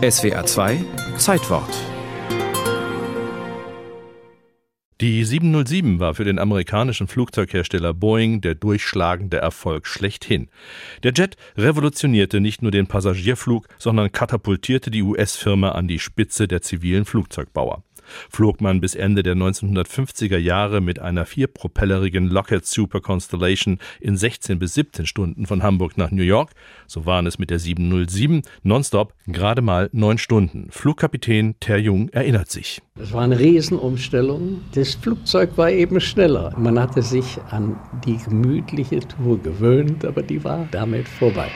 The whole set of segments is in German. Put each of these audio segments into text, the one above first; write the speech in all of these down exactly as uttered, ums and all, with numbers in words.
S W R zwei Zeitwort. Die sieben null sieben war für den amerikanischen Flugzeughersteller Boeing der durchschlagende Erfolg schlechthin. Der Jet revolutionierte nicht nur den Passagierflug, sondern katapultierte die U S-Firma an die Spitze der zivilen Flugzeugbauer. Flog man bis Ende der neunzehnhundertfünfziger Jahre mit einer vierpropellerigen Lockheed Super Constellation in sechzehn bis siebzehn Stunden von Hamburg nach New York, so waren es mit der sieben null sieben nonstop gerade mal neun Stunden. Flugkapitän Ter Jung erinnert sich. Das war eine Riesenumstellung. Das Flugzeug war eben schneller. Man hatte sich an die gemütliche Tour gewöhnt, aber die war damit vorbei.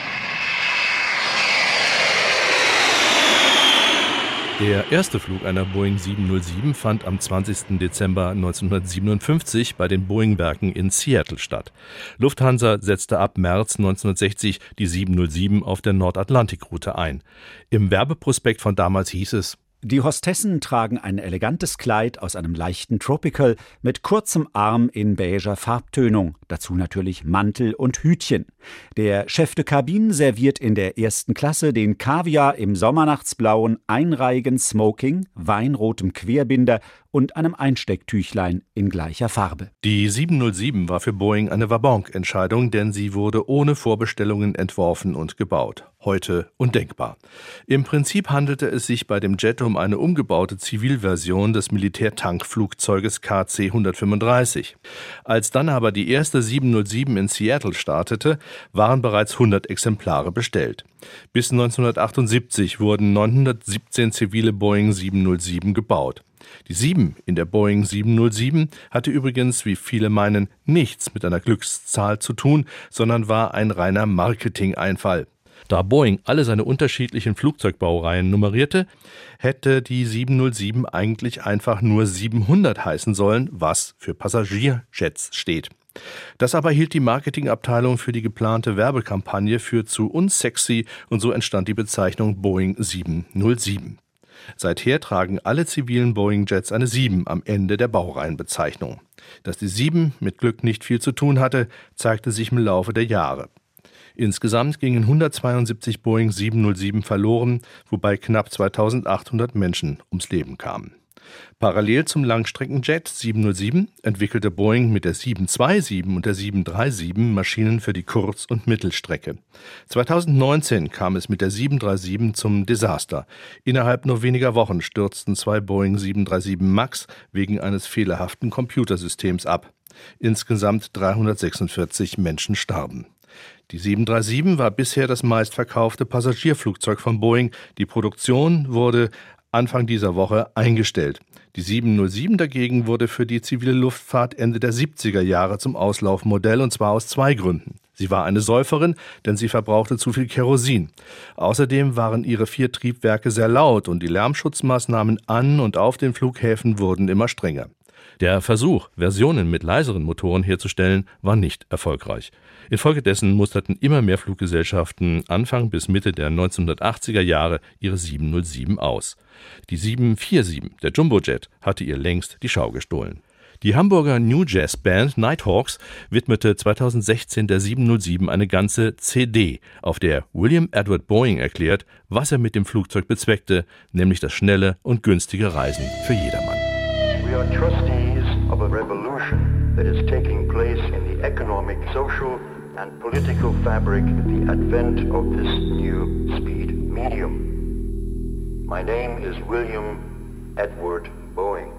Der erste Flug einer Boeing sieben null sieben fand am zwanzigsten Dezember neunzehnhundertsiebenundfünfzig bei den Boeing-Werken in Seattle statt. Lufthansa setzte ab März neunzehnhundertsechzig die sieben null sieben auf der Nordatlantikroute ein. Im Werbeprospekt von damals hieß es: Die Hostessen tragen ein elegantes Kleid aus einem leichten Tropical mit kurzem Arm in beiger Farbtönung, dazu natürlich Mantel und Hütchen. Der Chef de Cabine serviert in der ersten Klasse den Kaviar im sommernachtsblauen, einreihigen Smoking, weinrotem Querbinder und einem Einstecktüchlein in gleicher Farbe. Die sieben null sieben war für Boeing eine Va-banque-Entscheidung, denn sie wurde ohne Vorbestellungen entworfen und gebaut. Heute undenkbar. Im Prinzip handelte es sich bei dem Jet um eine umgebaute Zivilversion des Militärtankflugzeuges K C hundertfünfunddreißig. Als dann aber die erste sieben null sieben in Seattle startete, waren bereits hundert Exemplare bestellt. Bis neunzehnhundertachtundsiebzig wurden neunhundertsiebzehn zivile Boeing sieben null sieben gebaut. Die sieben in der Boeing sieben null sieben hatte übrigens, wie viele meinen, nichts mit einer Glückszahl zu tun, sondern war ein reiner Marketing-Einfall. Da Boeing alle seine unterschiedlichen Flugzeugbaureihen nummerierte, hätte die sieben null sieben eigentlich einfach nur siebenhundert heißen sollen, was für Passagierjets steht. Das aber hielt die Marketingabteilung für die geplante Werbekampagne für zu unsexy und so entstand die Bezeichnung Boeing sieben null sieben. Seither tragen alle zivilen Boeing-Jets eine sieben am Ende der Baureihenbezeichnung. Dass die sieben mit Glück nicht viel zu tun hatte, zeigte sich im Laufe der Jahre. Insgesamt gingen hundertzweiundsiebzig Boeing sieben null sieben verloren, wobei knapp zweitausendachthundert Menschen ums Leben kamen. Parallel zum Langstreckenjet sieben null sieben entwickelte Boeing mit der sieben zwei sieben und der sieben drei sieben Maschinen für die Kurz- und Mittelstrecke. zweitausendneunzehn kam es mit der sieben drei sieben zum Desaster. Innerhalb nur weniger Wochen stürzten zwei Boeing sieben drei sieben MAX wegen eines fehlerhaften Computersystems ab. Insgesamt dreihundertsechsundvierzig Menschen starben. Die sieben drei sieben war bisher das meistverkaufte Passagierflugzeug von Boeing. Die Produktion wurde Anfang dieser Woche eingestellt. Die sieben null sieben dagegen wurde für die zivile Luftfahrt Ende der siebziger Jahre zum Auslaufmodell, und zwar aus zwei Gründen. Sie war eine Säuferin, denn sie verbrauchte zu viel Kerosin. Außerdem waren ihre vier Triebwerke sehr laut und die Lärmschutzmaßnahmen an und auf den Flughäfen wurden immer strenger. Der Versuch, Versionen mit leiseren Motoren herzustellen, war nicht erfolgreich. Infolgedessen musterten immer mehr Fluggesellschaften Anfang bis Mitte der neunzehnhundertachtziger Jahre ihre sieben null sieben aus. Die sieben vier sieben, der Jumbojet, hatte ihr längst die Schau gestohlen. Die Hamburger New Jazz Band Nighthawks widmete zweitausendsechzehn der sieben null sieben eine ganze C D, auf der William Edward Boeing erklärt, was er mit dem Flugzeug bezweckte, nämlich das schnelle und günstige Reisen für jedermann. We are trustees of a revolution that is taking place in the economic, social and political fabric with the advent of this new speed medium. My name is William Edward Boeing.